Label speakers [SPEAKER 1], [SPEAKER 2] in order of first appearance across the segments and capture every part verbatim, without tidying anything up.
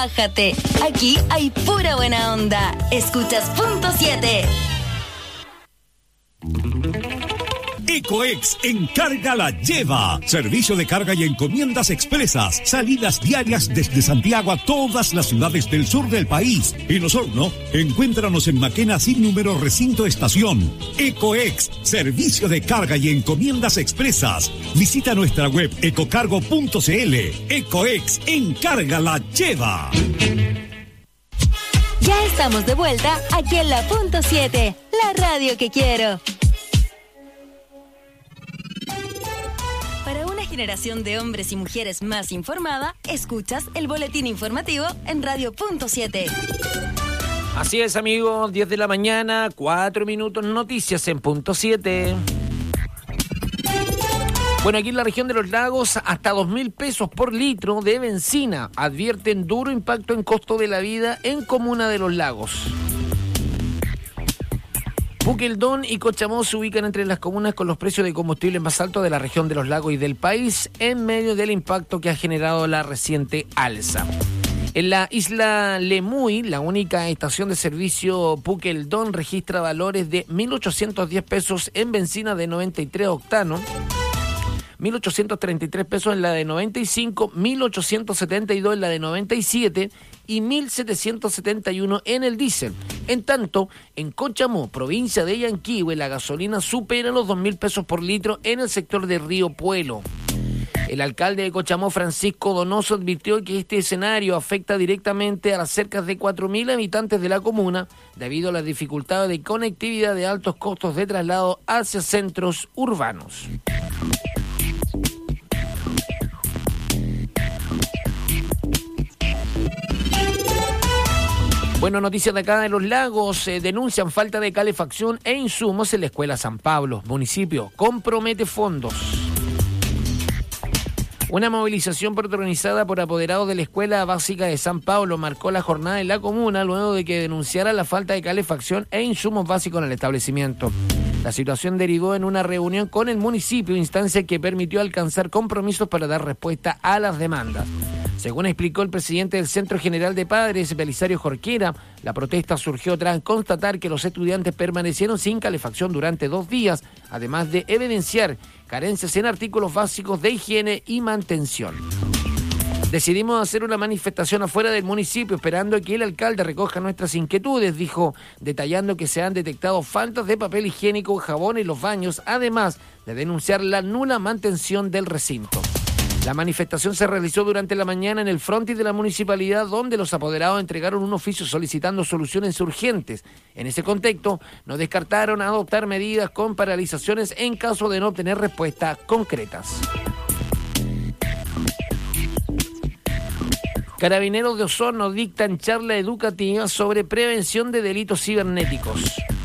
[SPEAKER 1] relájate. Aquí hay pura buena onda. Escuchas Punto siete.
[SPEAKER 2] Ecoex Encarga la Lleva. Servicio de carga y encomiendas expresas. Salidas diarias desde Santiago a todas las ciudades del sur del país. En Osorno, encuéntranos en Maquena sin número recinto estación. Ecoex, servicio de carga y encomiendas expresas. Visita nuestra web ecocargo punto cl. Ecoex Encarga la Lleva.
[SPEAKER 1] Ya estamos de vuelta aquí en la Punto siete, la radio que quiero. Para una generación de hombres y mujeres más informada, escuchas el boletín informativo en Radio Punto siete.
[SPEAKER 3] Así es, amigos, diez de la mañana, cuatro minutos, noticias en Punto siete. Bueno, aquí en la región de los lagos, hasta dos mil pesos por litro de benzina. Advierten duro impacto en costo de la vida en Comuna de los Lagos. Puqueldón y Cochamó se ubican entre las comunas con los precios de combustible más altos de la región de los lagos y del país en medio del impacto que ha generado la reciente alza. En la isla Lemuy, la única estación de servicio Puqueldón registra valores de mil ochocientos diez pesos en benzina de noventa y tres octanos, mil ochocientos treinta y tres pesos en la de noventa y cinco, mil ochocientos setenta y dos en la de noventa y siete y mil setecientos setenta y uno en el diésel. En tanto, en Cochamó, provincia de Yanquihue, la gasolina supera los dos mil pesos por litro en el sector de Río Puelo. El alcalde de Cochamó, Francisco Donoso, advirtió que este escenario afecta directamente a las cerca de cuatro mil habitantes de la comuna debido a las dificultades de conectividad de altos costos de traslado hacia centros urbanos. Bueno, noticias de acá de los lagos. Eh, denuncian falta de calefacción e insumos en la Escuela San Pablo. Municipio compromete fondos. Una movilización protagonizada por apoderados de la Escuela Básica de San Pablo marcó la jornada en la comuna luego de que denunciara la falta de calefacción e insumos básicos en el establecimiento. La situación derivó en una reunión con el municipio, instancia que permitió alcanzar compromisos para dar respuesta a las demandas. Según explicó el presidente del Centro General de Padres, Belisario Jorquera, la protesta surgió tras constatar que los estudiantes permanecieron sin calefacción durante dos días, además de evidenciar carencias en artículos básicos de higiene y mantención. Decidimos hacer una manifestación afuera del municipio esperando que el alcalde recoja nuestras inquietudes, dijo, detallando que se han detectado faltas de papel higiénico, jabón en los baños, además de denunciar la nula mantención del recinto. La manifestación se realizó durante la mañana en el frontis de la municipalidad, donde los apoderados entregaron un oficio solicitando soluciones urgentes. En ese contexto, no descartaron adoptar medidas con paralizaciones en caso de no obtener respuestas concretas. Carabineros de Osorno dictan charla educativa sobre prevención de delitos cibernéticos.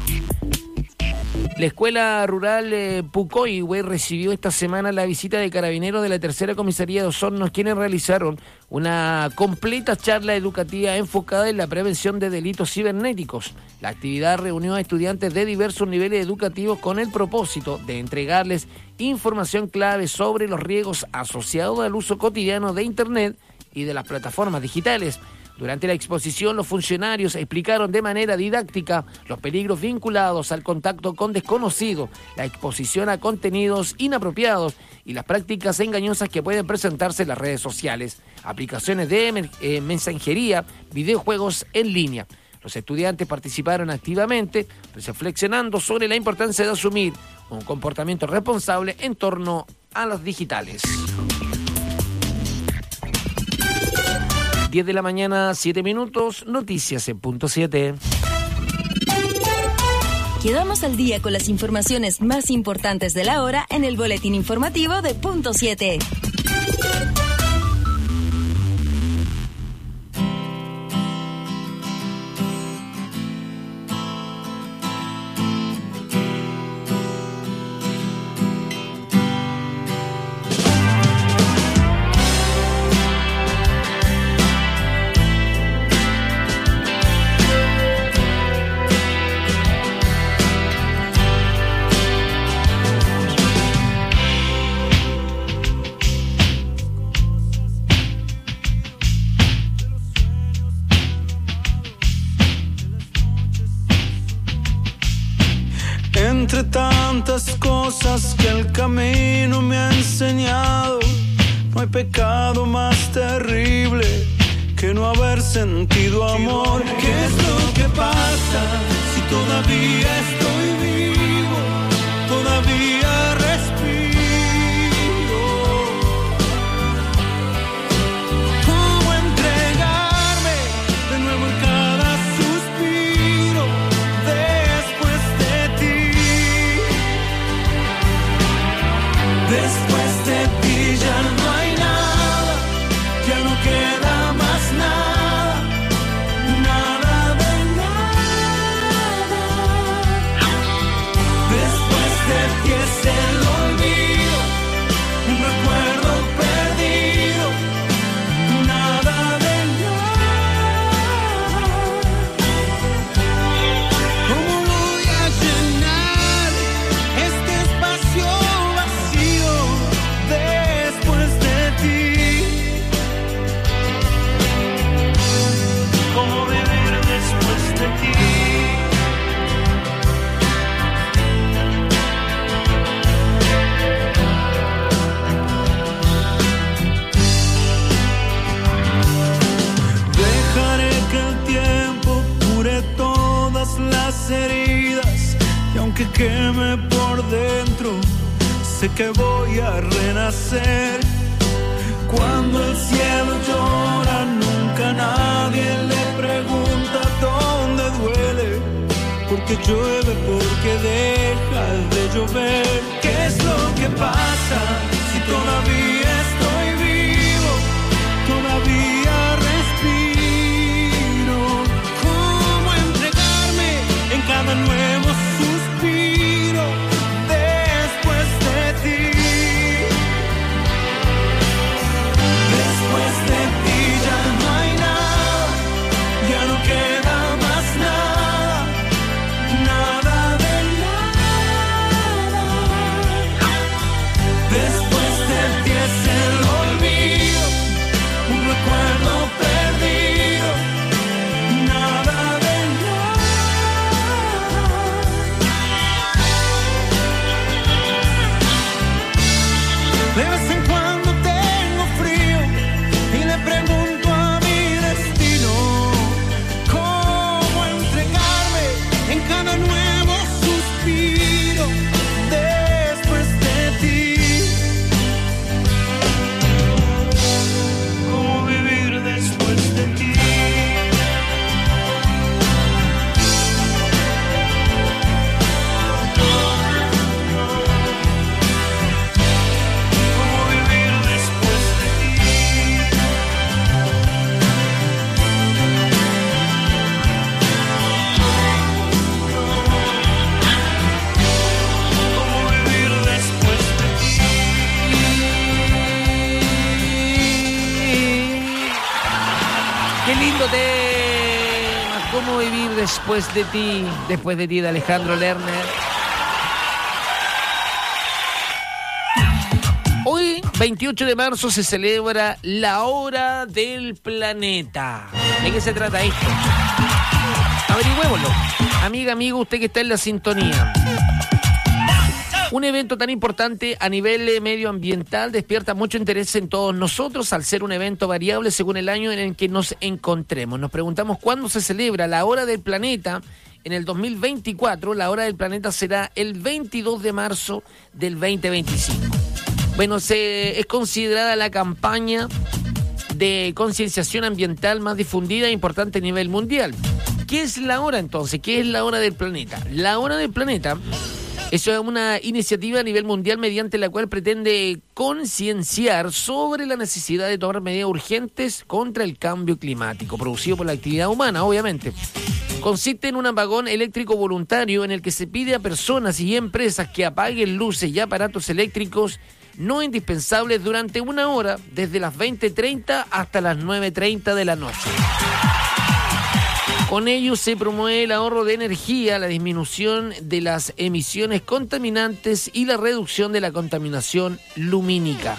[SPEAKER 3] La Escuela Rural eh, Pucoihue recibió esta semana la visita de carabineros de la Tercera Comisaría de Osorno, quienes realizaron una completa charla educativa enfocada en la prevención de delitos cibernéticos. La actividad reunió a estudiantes de diversos niveles educativos con el propósito de entregarles información clave sobre los riesgos asociados al uso cotidiano de Internet y de las plataformas digitales. Durante la exposición, los funcionarios explicaron de manera didáctica los peligros vinculados al contacto con desconocidos, la exposición a contenidos inapropiados y las prácticas engañosas que pueden presentarse en las redes sociales, aplicaciones de eh, mensajería, videojuegos en línea. Los estudiantes participaron activamente, reflexionando sobre la importancia de asumir un comportamiento responsable en torno a los digitales. diez de la mañana, siete minutos, noticias en Punto siete.
[SPEAKER 1] Quedamos al día con las informaciones más importantes de la hora en el boletín informativo de Punto siete.
[SPEAKER 4] pecado más terrible que no haber sentido amor. ¿Qué es lo que pasa si todavía estoy vivo? Todavía respiro. ¿Cómo entregarme de nuevo en cada suspiro después de ti? Después de ti ya no hay nada, ya no queda más nada, nada de nada. Después de ti es el olvido, un recuerdo perdido, nada de nada. ¿Cómo voy a llenar este espacio vacío después de ti? ¿Cómo vivir después de ti? Dejaré que el tiempo cure todas las heridas, y aunque queme por dentro, sé que voy a renacer. Cuando el cielo llora, nunca nadie le pregunta dónde duele, porque llueve, porque deja de llover. ¿Qué es lo que pasa si todavía estoy vivo? Todavía respiro. ¿Cómo entregarme en cada nuevo suspiro después de ti? Después de ti ya no hay nada, ya no queda más nada, nada de nada. Después de ti es el olvido, un recuerdo perdido, nada de nada. De vez en cuando tengo frío y le pregunto a mi destino cómo entregarme en cada nuevo suspiro después de ti. ¿Cómo vivir después de ti? ¿Cómo vivir después de ti? ¿Cómo vivir después de ti?
[SPEAKER 3] Qué lindo tema. ¿Cómo vivir después de ti? Después de ti, de Alejandro Lerner. Hoy, veintiocho de marzo, se celebra la Hora del Planeta. ¿De qué se trata esto? Averigüémoslo. Amiga, amigo, usted que está en la sintonía. Un evento tan importante a nivel eh, medioambiental despierta mucho interés en todos nosotros al ser un evento variable según el año en el que nos encontremos. Nos preguntamos cuándo se celebra la Hora del Planeta. En el dos mil veinticuatro, la Hora del Planeta será el veintidós de marzo del veinte veinticinco. Bueno, se, es considerada la campaña de concienciación ambiental más difundida e importante a nivel mundial. ¿Qué es la Hora entonces? ¿Qué es la Hora del Planeta? La Hora del Planeta es una iniciativa a nivel mundial mediante la cual pretende concienciar sobre la necesidad de tomar medidas urgentes contra el cambio climático, producido por la actividad humana, obviamente. Consiste en un apagón eléctrico voluntario en el que se pide a personas y empresas que apaguen luces y aparatos eléctricos no indispensables durante una hora, desde las veinte treinta hasta las nueve treinta de la noche. Con ello se promueve el ahorro de energía, la disminución de las emisiones contaminantes y la reducción de la contaminación lumínica.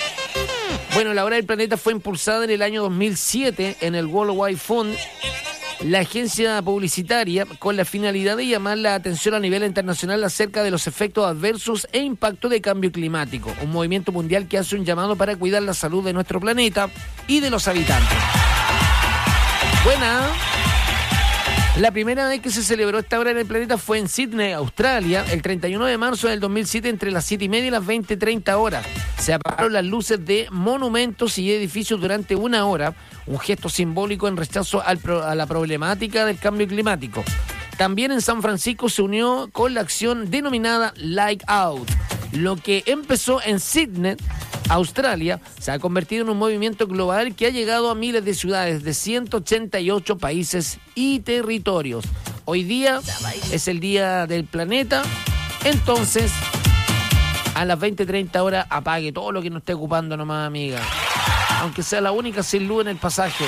[SPEAKER 3] Bueno, la Hora del Planeta fue impulsada en el año dos mil siete en el World Wide Fund la agencia publicitaria con la finalidad de llamar la atención a nivel internacional acerca de los efectos adversos e impacto de cambio climático, un movimiento mundial que hace un llamado para cuidar la salud de nuestro planeta y de los habitantes. Buena. La primera vez que se celebró esta hora en el planeta fue en Sydney, Australia, el treinta y uno de marzo del dos mil siete, entre las siete y media y las veinte treinta horas. Se apagaron las luces de monumentos y edificios durante una hora, un gesto simbólico en rechazo al pro, a la problemática del cambio climático. También en San Francisco se unió con la acción denominada Light Out. Lo que empezó en Sydney, Australia, se ha convertido en un movimiento global que ha llegado a miles de ciudades de ciento ochenta y ocho países y territorios. Hoy día es el Día del Planeta, entonces a las veinte treinta horas apague todo lo que no esté ocupando nomás, amiga. Aunque sea la única sin luz en el pasaje.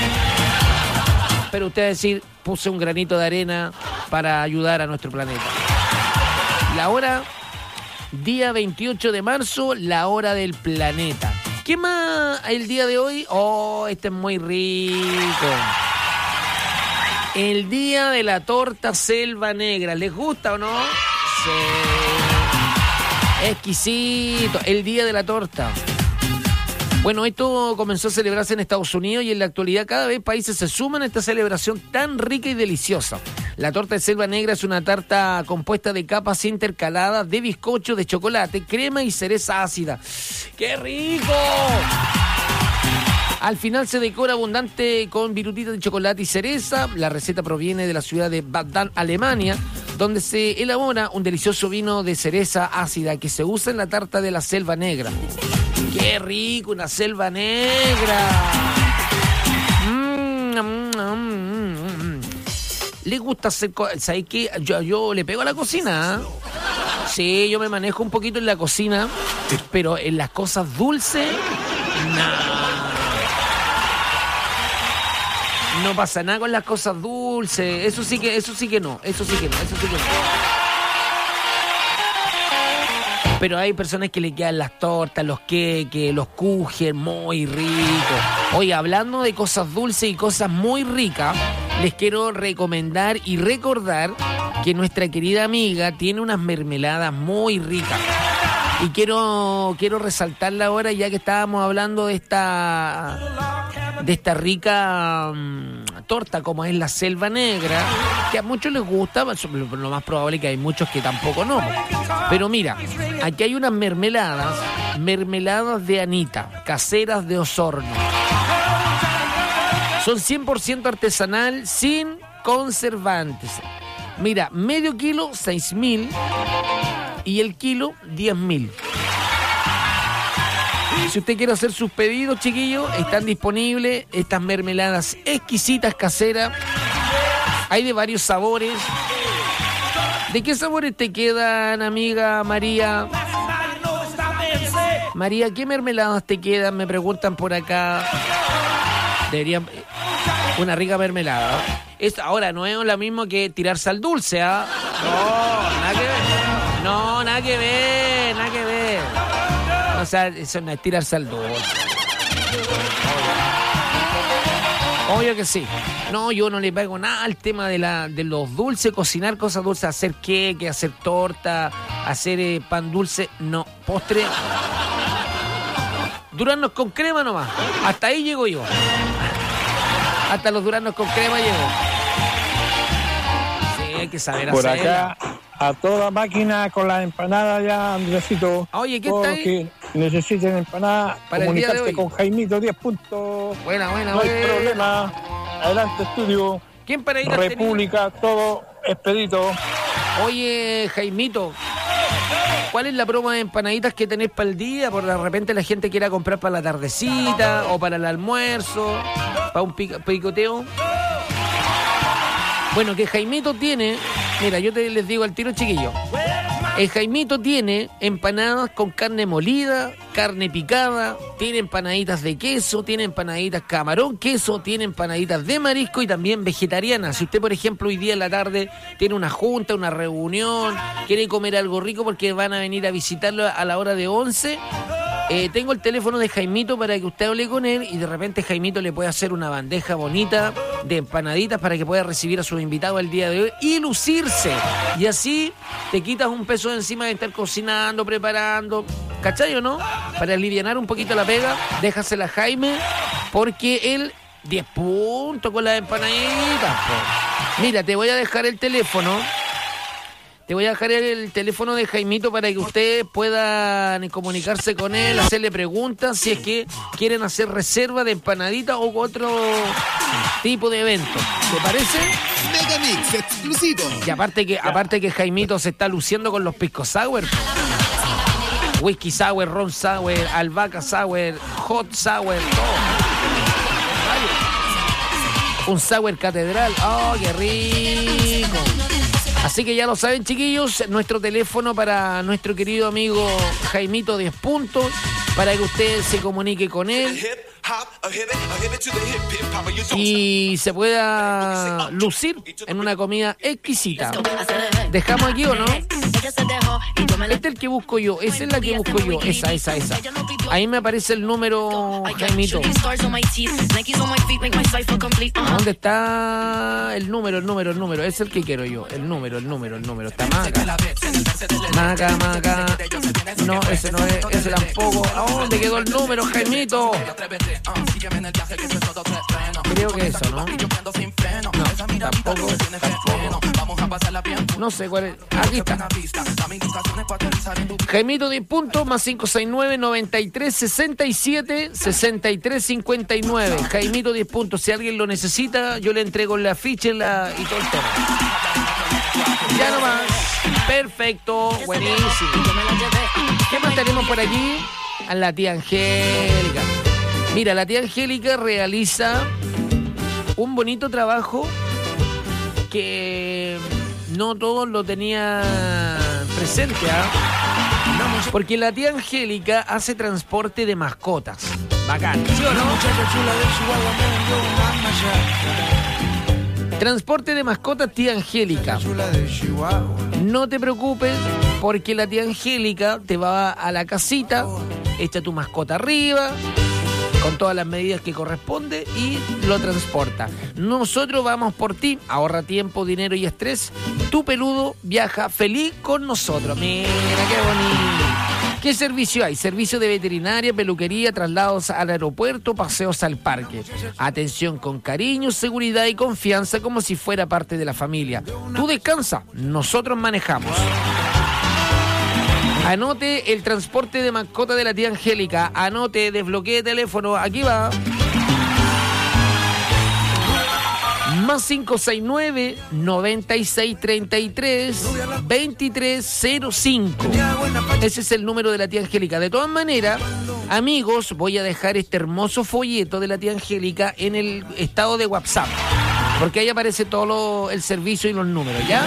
[SPEAKER 3] Pero usted va a decir, puse un granito de arena para ayudar a nuestro planeta. La hora... Día veintiocho de marzo, la hora del planeta. ¿Qué más el día de hoy? Oh, este es muy rico. El día de la torta Selva Negra. ¿Les gusta o no? Sí. Exquisito. El día de la torta. Bueno, esto comenzó a celebrarse en Estados Unidos y en la actualidad cada vez países se suman a esta celebración tan rica y deliciosa. La torta de Selva Negra es una tarta compuesta de capas intercaladas de bizcocho de chocolate, crema y cereza ácida. ¡Qué rico! Al final se decora abundante con virutitas de chocolate y cereza. La receta proviene de la ciudad de Baden, Alemania, donde se elabora un delicioso vino de cereza ácida que se usa en la tarta de la Selva Negra. ¡Qué rico! Una Selva Negra. Mm, mm, mm, mm. ¿Le gusta hacer cosas? ¿Sabes qué? Yo, yo le pego a la cocina. ¿Eh? Sí, yo me manejo un poquito en la cocina, pero en las cosas dulces, nada. No pasa nada con las cosas dulces. Eso sí que, eso sí que no. Eso sí que no. Eso sí que no. Pero hay personas que le quedan las tortas, los queques, los kuchen, muy ricos. Oye, hablando de cosas dulces y cosas muy ricas, les quiero recomendar y recordar que nuestra querida amiga tiene unas mermeladas muy ricas. Y quiero, quiero resaltarla ahora, ya que estábamos hablando de esta, de esta rica um, torta como es la Selva Negra, que a muchos les gusta, lo más probable es que hay muchos que tampoco no. Pero mira, aquí hay unas mermeladas, mermeladas de Anita, caseras de Osorno. Son cien por ciento artesanal, sin conservantes. Mira, medio kilo, seis mil, y el kilo, diez mil. Si usted quiere hacer sus pedidos, chiquillos, están disponibles estas mermeladas exquisitas caseras. Hay de varios sabores. ¿De qué sabores te quedan, amiga María? María, ¿qué mermeladas te quedan? Me preguntan por acá. Deberían... Una rica mermelada. Es, ahora, no es lo mismo que tirarse al dulce, ¿ah? ¿eh? No, nada que ver. No, nada que ver, nada que ver. O sea, eso no es tirarse al dulce. Obvio que sí. No, yo no le pego nada al tema de, la, de los dulces, cocinar cosas dulces, hacer queque, hacer torta, hacer eh, pan dulce. No, postre. Duraznos con crema nomás. Hasta ahí llego yo. Hasta los duraznos con crema llegó. Sí, hay que saber
[SPEAKER 5] por
[SPEAKER 3] hacerla.
[SPEAKER 5] Acá, a toda máquina con las empanadas ya, Andresito.
[SPEAKER 3] Oye, ¿qué
[SPEAKER 5] Todos
[SPEAKER 3] está ahí?
[SPEAKER 5] los que necesiten empanadas,
[SPEAKER 3] para el día de
[SPEAKER 5] comunicarte
[SPEAKER 3] hoy
[SPEAKER 5] con Jaimito, diez puntos.
[SPEAKER 3] Buena, buena,
[SPEAKER 5] No hay
[SPEAKER 3] buena.
[SPEAKER 5] problema. Adelante, estudio.
[SPEAKER 3] ¿Quién para ir
[SPEAKER 5] República, todo expedito.
[SPEAKER 3] Oye, Jaimito, ¿cuál es la broma de empanaditas que tenés para el día? Por de repente la gente quiera comprar para la tardecita o para el almuerzo, para un pic- picoteo. Bueno, que Jaimito tiene, mira, yo te les digo al tiro, chiquillo. El Jaimito tiene empanadas con carne molida, carne picada, tiene empanaditas de queso, tiene empanaditas camarón, queso, tiene empanaditas de marisco y también vegetarianas. Si usted, por ejemplo, hoy día en la tarde tiene una junta, una reunión, quiere comer algo rico porque van a venir a visitarlo a la hora de once, Eh, tengo el teléfono de Jaimito para que usted hable con él y de repente Jaimito le puede hacer una bandeja bonita de empanaditas para que pueda recibir a sus invitados el día de hoy y lucirse. Y así te quitas un peso de encima de estar cocinando, preparando. ¿Cachai o no? Para alivianar un poquito la pega, déjasela a Jaime porque él diez puntos con las empanaditas. Po. Mira, te voy a dejar el teléfono. Te voy a dejar el teléfono de Jaimito para que ustedes puedan comunicarse con él, hacerle preguntas si es que quieren hacer reserva de empanaditas o otro tipo de evento. ¿Te parece?
[SPEAKER 6] Megamix exclusivo.
[SPEAKER 3] Y aparte que, aparte que Jaimito se está luciendo con los pisco sour. Whisky sour, ron sour, albahaca sour, hot sour, todo. Un sour catedral. ¡Oh, qué rico! Así que ya lo saben, chiquillos, nuestro teléfono para nuestro querido amigo Jaimito diez puntos, para que usted se comunique con él y se pueda lucir en una comida exquisita. ¿Dejamos aquí o no? Este es el que busco yo, esa es la que busco yo, esa, esa, esa. Ahí me aparece el número, Jaimito. ¿Dónde está el número, el número, el número? Es el que quiero yo, el número, el número, el número. Está Maca. Maca, Maca. No, ese no es, ese tampoco. ¿A dónde quedó el número, Jaimito? Creo que eso, ¿no? No, tampoco, tampoco. No sé cuál es. Aquí está. Jaimito diez puntos más cinco seis nueve, noventa y tres, sesenta y siete, sesenta y tres, cincuenta y nueve. Jaimito diez puntos. Si alguien lo necesita, yo le entrego la ficha la, y todo el tema. Ya nomás. Perfecto. Buenísimo. ¿Qué más tenemos por aquí? A la tía Angélica. Mira, la tía Angélica realiza un bonito trabajo que no todos lo tenían presente, ¿ah? Porque la tía Angélica hace transporte de mascotas. Bacán, ¿sí o no? Transporte de mascotas, tía Angélica. No te preocupes, porque la tía Angélica te va a la casita, echa tu mascota arriba, con todas las medidas que corresponde y lo transporta. Nosotros vamos por ti, ahorra tiempo, dinero y estrés. Tu peludo viaja feliz con nosotros. Mira qué bonito. ¿Qué servicio hay? Servicio de veterinaria, peluquería, traslados al aeropuerto, paseos al parque. Atención con cariño, seguridad y confianza como si fuera parte de la familia. Tú descansa, nosotros manejamos. Anote el transporte de mascota de la tía Angélica. Anote, desbloquee teléfono. Aquí va. Más cinco seis nueve, noventa y seis, treinta y tres, veintitrés cero cinco. Ese es el número de la tía Angélica. De todas maneras, amigos, voy a dejar este hermoso folleto de la tía Angélica en el estado de WhatsApp, porque ahí aparece todo lo, el servicio y los números, ¿ya?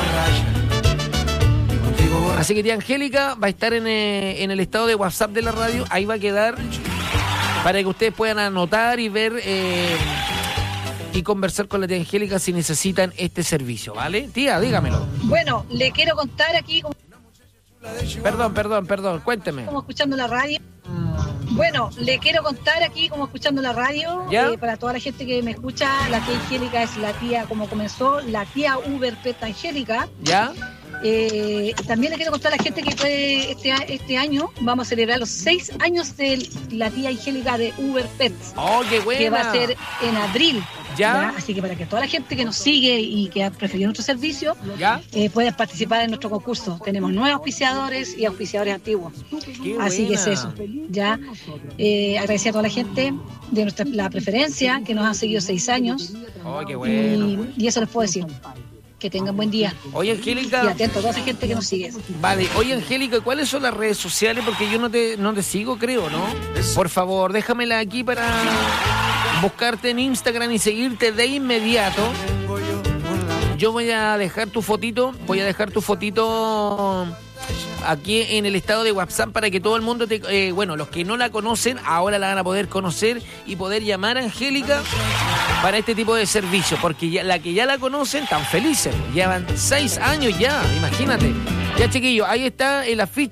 [SPEAKER 3] Así que tía Angélica va a estar en, eh, en el estado de WhatsApp de la radio. Ahí va a quedar para que ustedes puedan anotar y ver eh, y conversar con la tía Angélica si necesitan este servicio, ¿vale? Tía, dígamelo.
[SPEAKER 7] Bueno, le quiero contar aquí... Como...
[SPEAKER 3] Perdón, perdón, perdón, cuénteme.
[SPEAKER 7] Como escuchando la radio. Bueno, le quiero contar aquí como escuchando la radio, eh, para toda la gente que me escucha, la tía Angélica es la tía, como comenzó, la tía Uber Pet Angélica.
[SPEAKER 3] ¿Ya?
[SPEAKER 7] Eh, también le quiero contar a la gente que fue este, este año vamos a celebrar los seis años de la tía Angélica de Uber Pets.
[SPEAKER 3] ¡Oh, qué buena!
[SPEAKER 7] Que va a ser en abril.
[SPEAKER 3] ¿Ya?
[SPEAKER 7] ¿Ya? Así que para que toda la gente que nos sigue y que ha preferido nuestro servicio,
[SPEAKER 3] ¿ya?
[SPEAKER 7] Eh, pueda participar en nuestro concurso. Tenemos nuevos auspiciadores y auspiciadores antiguos.
[SPEAKER 3] Qué
[SPEAKER 7] Así
[SPEAKER 3] buena.
[SPEAKER 7] que es eso. Ya eh, agradecer a toda la gente de nuestra la preferencia que nos han seguido seis años.
[SPEAKER 3] ¡Oh, qué bueno!
[SPEAKER 7] Y, y eso les puedo decir. Que tengan buen día.
[SPEAKER 3] Oye, Angélica.
[SPEAKER 7] Y atento a toda esa gente que nos sigue.
[SPEAKER 3] Vale. Oye, Angélica, ¿cuáles son las redes sociales? Porque yo no te, no te sigo, creo, ¿no? Por favor, déjamela aquí para buscarte en Instagram y seguirte de inmediato. Yo voy a dejar tu fotito, voy a dejar tu fotito aquí en el estado de WhatsApp para que todo el mundo, te, eh, bueno, los que no la conocen, ahora la van a poder conocer y poder llamar a Angélica para este tipo de servicio, porque ya, la que ya la conocen, tan felices, llevan seis años ya, imagínate. Ya, chiquillos, ahí está el afiche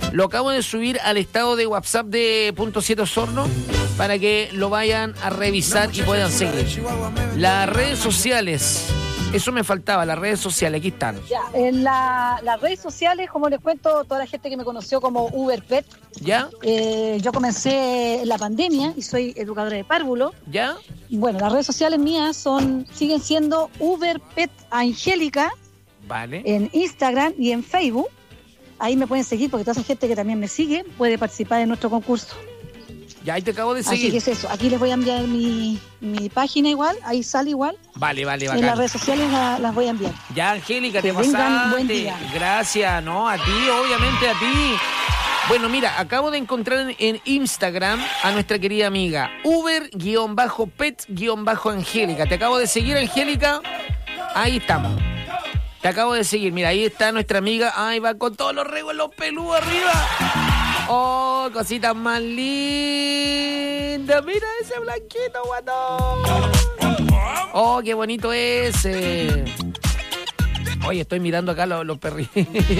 [SPEAKER 3] Lo acabo de subir al estado de WhatsApp de Punto siete Osorno para que lo vayan a revisar y puedan seguir. Las redes sociales, eso me faltaba, las redes sociales, aquí están.
[SPEAKER 7] Ya, en la, las redes sociales, como les cuento, toda la gente que me conoció como Uber Pet.
[SPEAKER 3] ¿Ya?
[SPEAKER 7] Eh, yo comencé en la pandemia y soy educadora de párvulo.
[SPEAKER 3] ¿Ya?
[SPEAKER 7] Bueno, las redes sociales mías son siguen siendo Uber Pet Angélica.
[SPEAKER 3] Vale.
[SPEAKER 7] En Instagram y en Facebook. Ahí me pueden seguir porque toda esa gente que también me sigue puede participar en nuestro concurso.
[SPEAKER 3] Ya, ahí te acabo de seguir.
[SPEAKER 7] Así que es eso. Aquí les voy a enviar mi, mi página igual. Ahí sale igual.
[SPEAKER 3] Vale, vale, bacán.
[SPEAKER 7] En las redes sociales la, las voy a enviar.
[SPEAKER 3] Ya, Angélica,
[SPEAKER 7] que
[SPEAKER 3] te pasaste.
[SPEAKER 7] Buen día.
[SPEAKER 3] Gracias, ¿no? A ti, obviamente a ti. Bueno, mira, acabo de encontrar en, en Instagram a nuestra querida amiga Uber-Pet-Angélica. Te acabo de seguir, Angélica. Ahí estamos. Te acabo de seguir. Mira, ahí está nuestra amiga. Ay, va con todos los reguelos peludos arriba. Oh, cositas más lindas. Mira ese blanquito, guatón. Oh, qué bonito ese. Oye, estoy mirando acá los, los perritos.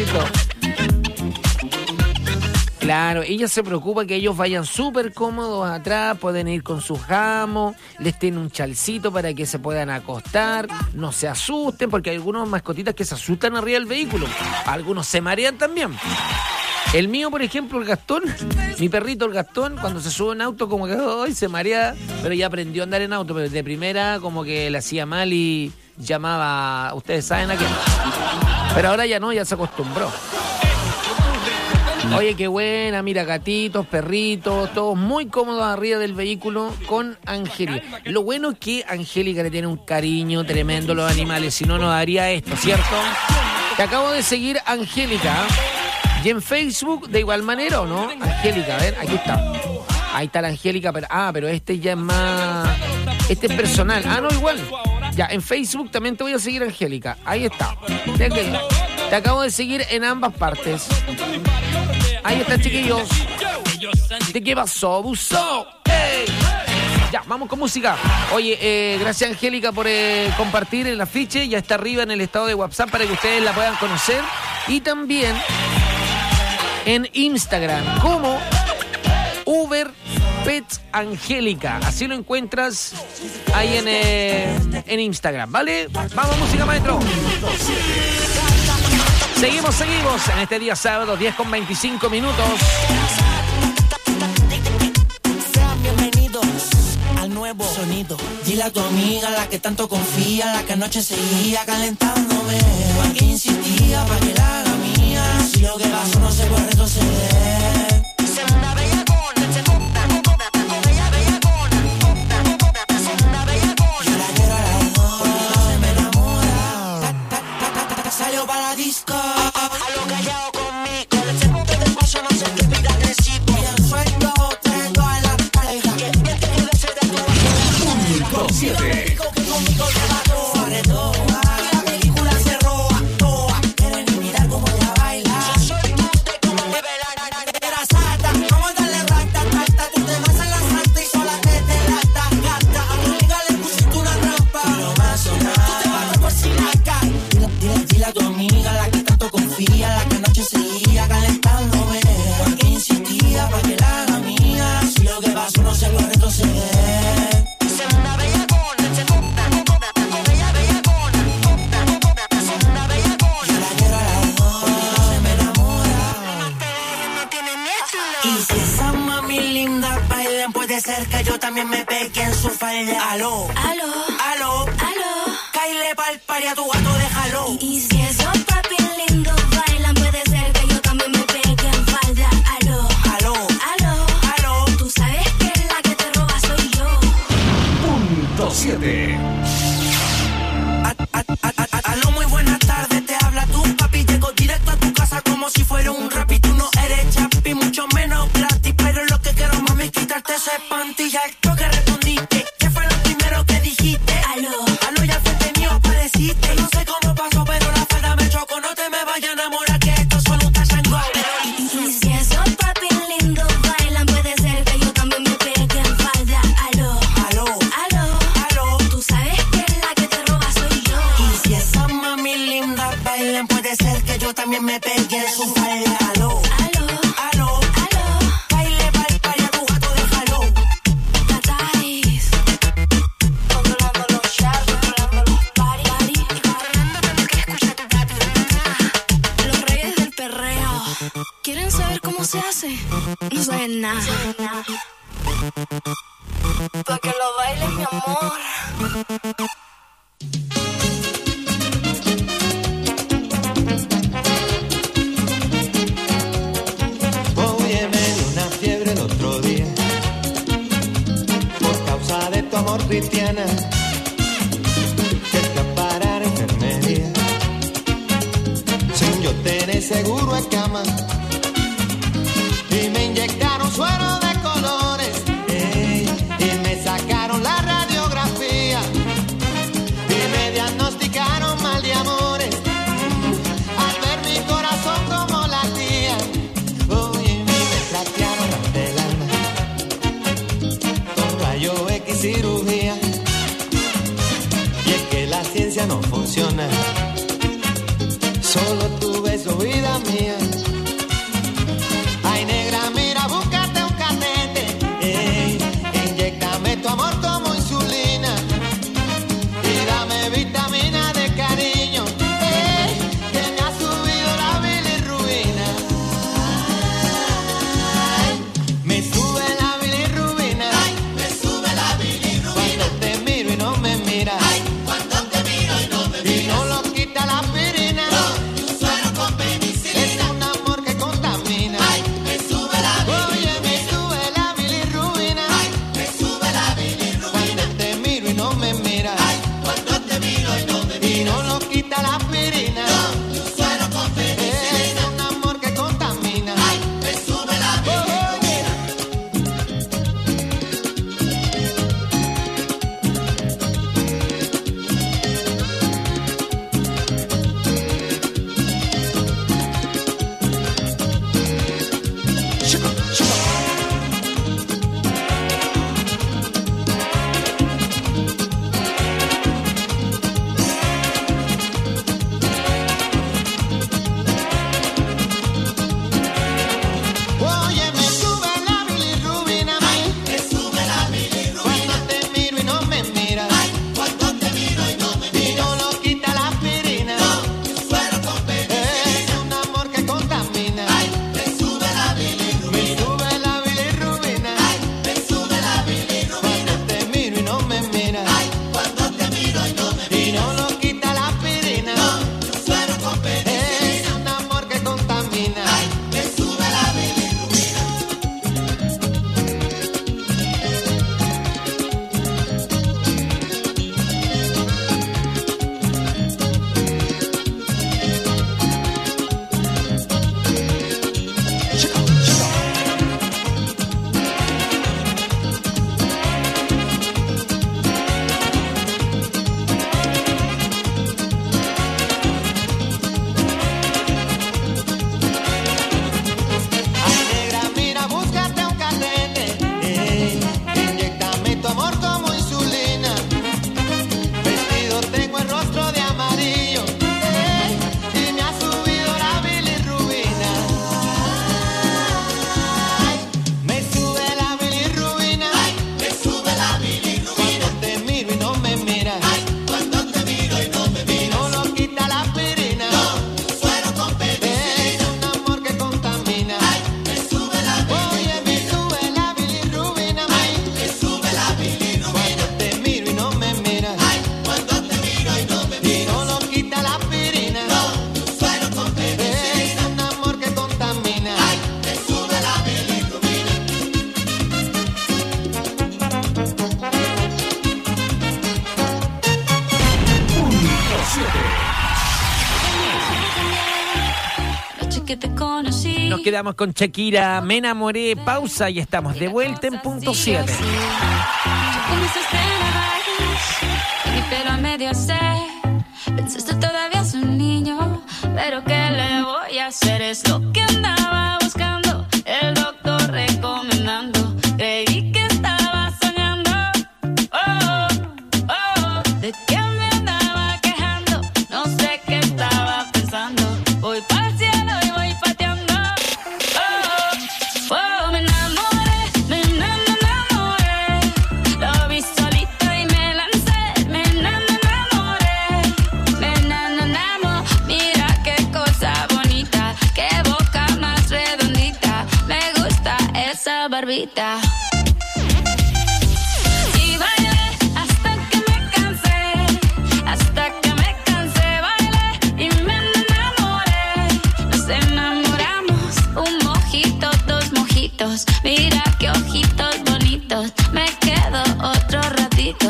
[SPEAKER 3] Claro, ella se preocupa que ellos vayan súper cómodos atrás, pueden ir con sus amos, les tienen un chalcito para que se puedan acostar, no se asusten, porque hay algunos mascotitas que se asustan arriba del vehículo, algunos se marean también. El mío, por ejemplo, el Gastón, mi perrito el Gastón, cuando se sube en auto como que hoy se marea, pero ya aprendió a andar en auto, pero de primera como que le hacía mal y llamaba, ustedes saben a qué. Pero ahora ya no, ya se acostumbró. Oye, qué buena, mira, gatitos, perritos, todos muy cómodos arriba del vehículo con Angélica. Lo bueno es que Angélica le tiene un cariño tremendo a los animales, si no, no daría esto, ¿cierto? Te acabo de seguir, Angélica. Y en Facebook, de igual manera, ¿o no? Angélica, a ver, aquí está. Ahí está la Angélica, pero, ah, pero este ya es más... Este es personal. Ah, no, igual. Ya, en Facebook también te voy a seguir, Angélica. Ahí está. Te acabo de seguir en ambas partes. Ahí está, chiquillos. ¿De qué pasó, Buzo? ¡Ey! Ya, vamos con música. Oye, eh, gracias, Angélica, por eh, compartir el afiche. Ya está arriba en el estado de WhatsApp para que ustedes la puedan conocer. Y también en Instagram como Uber Pet Angélica. Así lo encuentras ahí en, eh, en Instagram, ¿vale? Vamos, música, maestro. Seguimos, seguimos en este día sábado, diez con veinticinco minutos.
[SPEAKER 8] Sean bienvenidos al nuevo sonido. Dile a tu amiga, la que tanto confía, la que anoche seguía calentándome. Pa' que insistía, pa' que la haga mía. Si lo que pasó no se puede retroceder. Segunda bellacona, segunda, bella bellacona, segunda bellacona. Yo la quiero a las dos, porque no se me enamora. Ta, ta, ta, ta, ta, salió para la disco. A lo callado conmigo, el segundo del paso no se te pida agresivo. Bien suelto, trendo a la pareja. Que bien te quiero ser de tu
[SPEAKER 2] Punto siete.
[SPEAKER 8] Que conmigo te mató. Sobre todo, y la película se roba, toa. Quieren mirar cómo ella baila. Yo soy tú de cómo mueve la era sata. Vamos a darle rata, rata. Tú te vas a la santa y sola te te lata, gata. A tu amiga le pusiste una trampa. Y no va a sonar. Tú te vas a por si la cae. Dile, dile, dile a tu amiga, la que tanto confía, la que anoche seguía calentándome. Pa' que insistía, pa' que la haga mía. Si lo que pasó no se puede retroceder. Segunda bellacona, segunda, bella bellacona, segunda bellacona. Yo la quiero a las dos, porque no se me enamora. No te dejes, no tienes miedo. Y si esa mami linda bailan, puede ser que yo también me pegue en su falda. Aló, aló, aló, aló. Caile pa'l pari a tu gato, déjalo.
[SPEAKER 9] Y si esos papi lindos bailan, puede ser que yo también me pegue en falda. Aló,
[SPEAKER 8] aló,
[SPEAKER 9] aló,
[SPEAKER 8] aló.
[SPEAKER 9] Tú sabes que la que te roba soy yo.
[SPEAKER 2] Punto siete.
[SPEAKER 8] Aló, muy buenas tardes, te habla tu papi. Llego directo a tu casa como si fuera un rap. Y tú no eres chapi, mucho menos gratis. Pero lo que quiero, mami, es quitarte ese panty. Ya esto que respondiste, ¿qué fue lo primero que dijiste?
[SPEAKER 9] Aló,
[SPEAKER 8] aló, y al frente mío apareciste. No sé cómo pasó, pero la falda me chocó.
[SPEAKER 9] saber cómo se hace. No saben nada. Pa' que lo bailes, mi amor.
[SPEAKER 10] Oye, me dio una fiebre el otro día por causa de tu amor, Cristiana. Que fui a parar a enfermería sin yo tener seguro en cama. Y me inyectaron suero de colores, ey, y me sacaron la radiografía y me diagnosticaron mal de amores al ver mi corazón como latía. Oye, me traquearon ante el alma con rayo X cirugía. Y es que la ciencia no funciona, solo tu beso, vida mía. Ay, negra, mira, búscate un catete, ey, inyéctame tu amor como insulina y dame vitamina de cariño, ey, que me ha subido la bilirrubina. Ay, me sube la bilirrubina. Ay, me sube la bilirrubina. Cuando te miro y no me miras. Ay, cuando te miro y no me miras. Y no lo quita la aspirina. No, y un suero con penicilina. Es un amor que contamina. Ay, me sube la bilirrubina. Oye, me sube la bilirrubina. Ay, me sube la bilirrubina. Cuando te miro y no me miras. Ay, cuando te miro y no me miras. Y no lo quita la aspirina. No, y un suero con penicilina. Es un amor que contamina. Ay, me sube la bilirrubina. Oye, me sube la bilirrubina. Ay, me sube la bilirrubina. Cuando te miro y no me miras. Ay, cuando te miro y no me miras. Y no lo quita la aspirina. No, y un suero con penicilina. Es un amor que contamina. Ay, me sube la bilirrubina. Me sube la bilirrubina. Ay, me sube la bilirrubina. Cuando te miro y no me miras. Ay, cuando te miro y no me miras. Y no lo quita la aspirina. No, y un suero con penicilina. Es un amor que contamina. Ay, me sube la bilirrubina. Ay, negra, mira, búscate un catete, ey, inyéctame tu amor como insulina. Vestido tengo el rostro de amarillo, ey, y me ha subido la bilirrubina. Ay, me sube la bilirrubina. Ay, me sube la bilirrubina. Cuando te miro y no me miras. Ay, cuando te miro y no me miras. Y no lo quita la aspirina. No, un suero con penicilina. Es un amor que contamina. Ay, me sube la bilirrubina. Oye, me sube la bilirrubina. Ay, me sube la bilirrubina. Cuando te miro y no me miras. Ay, cuando te miro y no me miras. Y no lo quita la aspirina. No, un suero con penicilina. Es un amor que contamina. Ay, me sube la bilirrubina.
[SPEAKER 9] Noche que te conocí.
[SPEAKER 3] Nos quedamos con Shakira, Me enamoré, pausa y estamos de vuelta en punto siete.
[SPEAKER 9] Comenzaste a raíz, mi pelo a medio se. Pensaste todavía es un niño, pero ¿qué le voy a hacer? Es lo que andaba buscando, el doctor recomendando. Creí que estaba soñando, oh, oh, de que me andaba quejando. No sé qué estaba pensando. Voy pa'l cielo y voy pateando, oh, oh, me enamoré, me enamoré. Lo vi solito y me lancé, me enamoré, me enamoré. Mira qué cosa bonita, qué boca más redonda. esa barbita. Y bailé hasta que me cansé, hasta que me cansé, bailé y me enamoré. Nos enamoramos, un mojito, dos mojitos. Mira qué ojitos bonitos, me quedo otro ratito.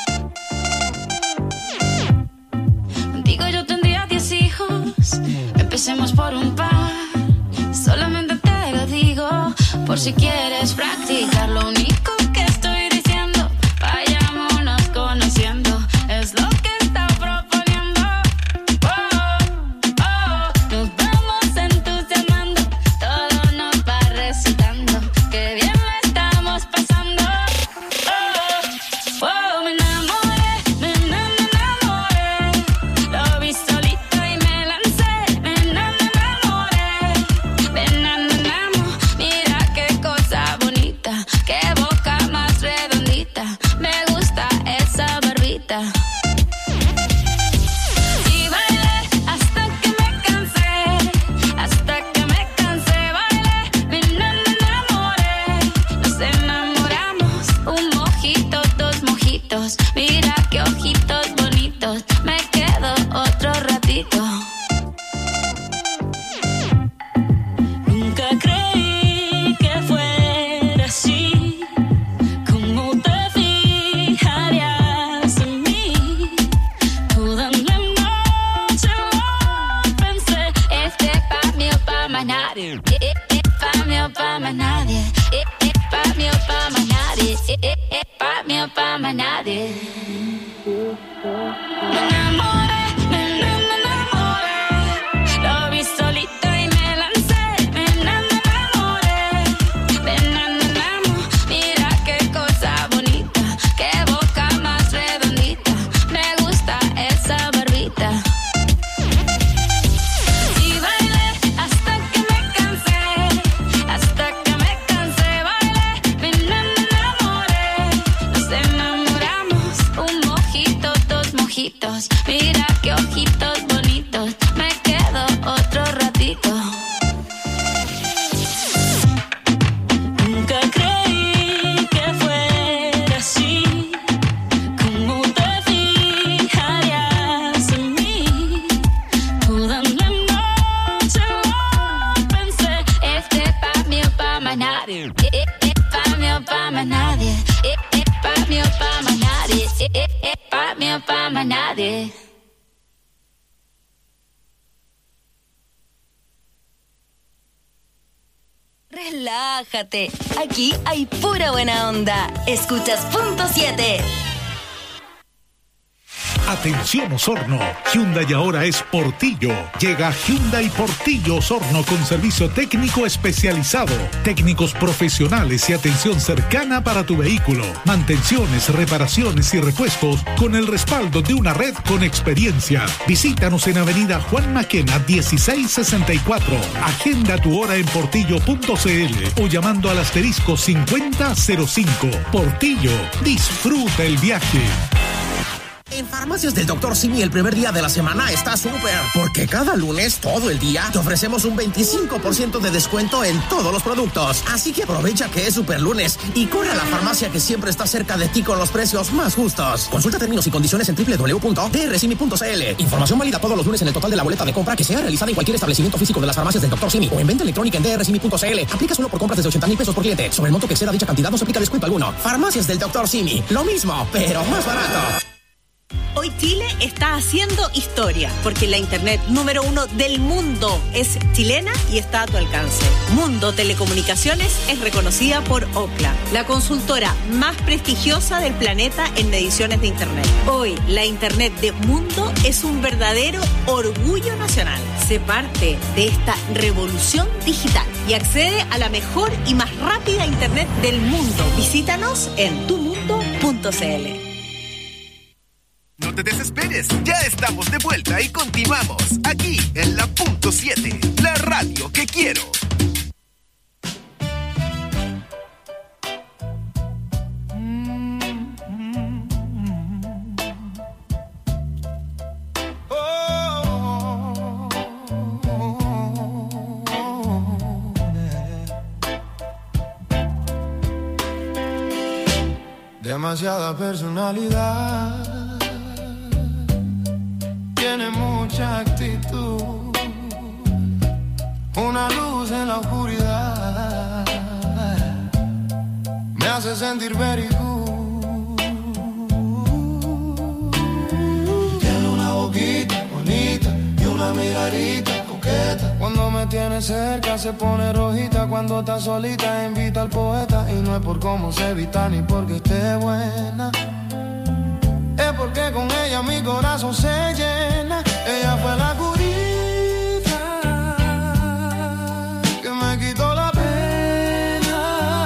[SPEAKER 9] Contigo yo tendría diez hijos, empecemos por un par. Solamente te lo digo, por si quieres practicar. Lo único que estoy diciendo, vayámonos conociendo, es lo que está proponiendo. Oh, oh, nos vamos entusiasmando, todo nos va recitando, que bien lo estamos pasando. Oh, oh, me enamoré, me enamoré, lo vi solito y me lancé, me enamoré, me enamoré, mira qué cosa bonita, qué boca más redondita, me gusta esa barbita. Y bailé hasta que me cansé, hasta que me cansé, bailé, me enamoré, nos enamoramos, un mojito, dos mojitos, mira qué ojitos bonitos, me quedo otro ratito. Nunca creí que fuera así, cómo te fijarías en mí. Toda la noche lo pensé, este pa' mí o pa' más nadie, eh, eh, eh, pa' mí o pa' más nadie, eh, eh, pa' mí o pa' más nadie, eh, eh, eh, pa' mí o pa' más nadie. Me enamoré, me enamoré, lo vi solito y me lancé, me enamoré, me enamoré, mira qué cosa bonita, qué boca más redondita, me gusta esa barbita. Y bailé hasta que me cansé, hasta que me cansé, bailé, me enamoré, nos enamoramos, un mojito, dos mojitos, mira qué ojitos bonitos, me quedo otro ratito. Nunca creí que fuera así, cómo te fijarías en mí. Toda la noche lo pensé, este pa' mí o pa' más nadie, eh, eh, eh, pa' mí o pa' más nadie, eh, eh, pa' mí o pa' más nadie, eh, eh, eh, pa' mí o pa' más nadie.
[SPEAKER 1] Relájate, aquí hay pura buena onda. Escuchas Punto siete.
[SPEAKER 2] Atención Osorno, Hyundai ahora es Portillo. Llega Hyundai Portillo Osorno con servicio técnico especializado, técnicos profesionales y atención cercana para tu vehículo, mantenciones, reparaciones y repuestos con el respaldo de una red con experiencia. Visítanos en Avenida Juan Maquena dieciséis sesenta y cuatro. Agenda tu hora en portillo punto c l o llamando al asterisco cincuenta cero cinco. Portillo, disfruta el viaje.
[SPEAKER 11] En Farmacias del doctor Simi el primer día de la semana está súper, porque cada lunes, todo el día, te ofrecemos un veinticinco por ciento de descuento en todos los productos. Así que aprovecha que es super lunes y corre a la farmacia que siempre está cerca de ti con los precios más justos. Consulta términos y condiciones en doble u doble u doble u punto d r simi punto c l. Información válida todos los lunes en el total de la boleta de compra que sea realizada en cualquier establecimiento físico de las Farmacias del doctor Simi o en venta electrónica en d r simi punto c l. Aplica solo por compras desde ochenta mil pesos por cliente. Sobre el monto que exceda dicha cantidad no se aplica descuento alguno. Farmacias del doctor Simi. Lo mismo, pero más barato.
[SPEAKER 12] Hoy Chile está haciendo historia, porque la internet número uno del mundo es chilena y está a tu alcance. Mundo Telecomunicaciones es reconocida por Ookla, la consultora más prestigiosa del planeta en mediciones de internet. Hoy, la internet de Mundo es un verdadero orgullo nacional. Sé parte de esta revolución digital y accede a la mejor y más rápida internet del mundo. Visítanos en tu mundo punto c l.
[SPEAKER 6] No te desesperes, ya estamos de vuelta y continuamos aquí en la Punto siete, la radio que quiero.
[SPEAKER 13] demasiada personalidad, tiene mucha actitud, una luz en la oscuridad, me hace sentir very good. Tiene una boquita bonita y una miradita coqueta. Cuando me tiene cerca se pone rojita, cuando está solita invita al poeta. Y no es por cómo se vista ni porque esté buena, es porque con ella mi corazón se llena. Ella fue la curita que me quitó la pena.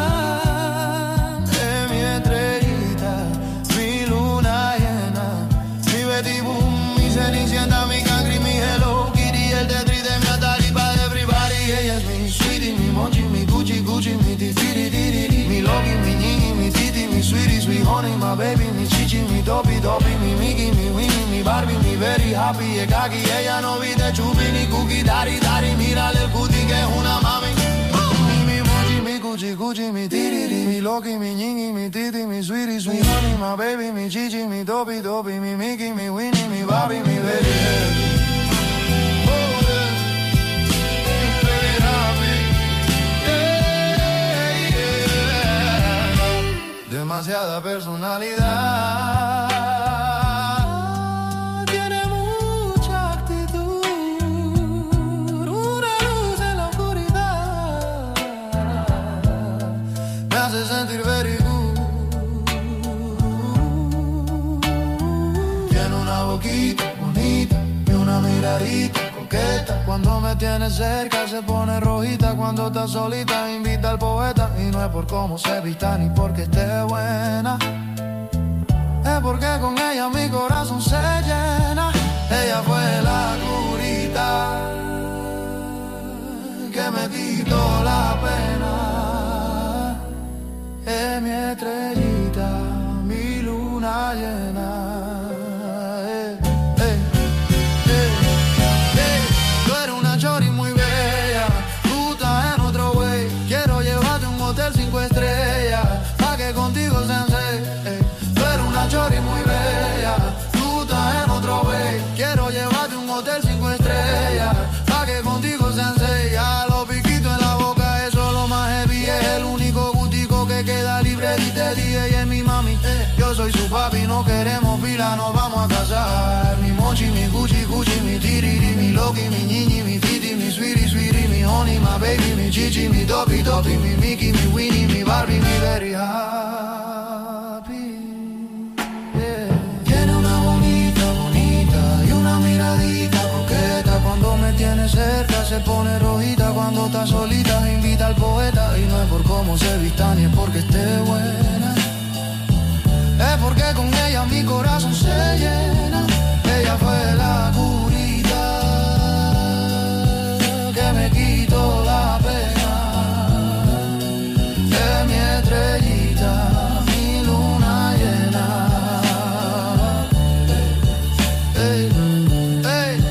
[SPEAKER 13] Es mi estrellita, mi luna llena, mi Betty Boom, mi Cenicienta, mi Cangri, mi Hello Kitty, el Tetris de mi Atalipa de everybody. Ella es mi sweetie, mi mochi, mi Gucci, Gucci, mi tifiri, tiri, mi Loki, mi Ñiñi, mi Titi, mi sweetie, sweet honey, my baby, mi chichi, mi topi, topi, mi Mickey, mi Winnie, mi Barbie, mi very happy, es kaki. Ella no viste chupi ni cookie, dari, dari, mírale el cutie que es una mami. Mi mochi, mi Gucci, Gucci, mi tiri, mi Loki, mi Ñiñi, mi Titi, mi sweetie, sweet honey, my baby, mi chichi, mi topi, topi, mi Mickey, mi Winnie, mi Barbie, mi very happy. Demasiada personalidad, tiene mucha actitud, una luz en la oscuridad, me hace sentir very good. Tiene una boquita bonita y una miradita coqueta. Cuando me tiene cerca se pone rojita, cuando está solita invita al poeta. Y no es por cómo se vista ni porque esté buena, es porque con ella mi corazón se llena. Ella fue la curita que me quitó la pena, es mi estrellita, mi luna llena. Chori muy bella, tú estás en otro way. Quiero llevarte a un hotel cinco estrellas, pa' que contigo sensei. Ey. Tú eres una chori muy bella, tú estás en otro way. Quiero llevarte a un hotel cinco estrellas, pa' que contigo sensei. A los piquitos en la boca, eso es lo más heavy. Es el único gustico que queda libre. Y te dije, ella es mi mami, eh. Yo soy su papi, no queremos pila, nos vamos a casar. Mi mochi, mi Gucci, Gucci, mi tiriri, mi Loki, mi Ñiñi, mi Titi, mi sweetie, sweetie, mi honey, my baby, mi chichi, mi topi, topi, mi Mickey, mi Winnie, mi Barbie, mi very happy. Yeah. Tiene una bonita, bonita y una miradita coqueta. Cuando me tiene cerca se pone rojita, cuando está solita invita al poeta. Y no es por cómo se vista ni es porque esté buena, es porque con ella mi corazón se llena. Ella fue la curita que me quitó la pena, es mi estrellita, mi luna llena. Ey, ey.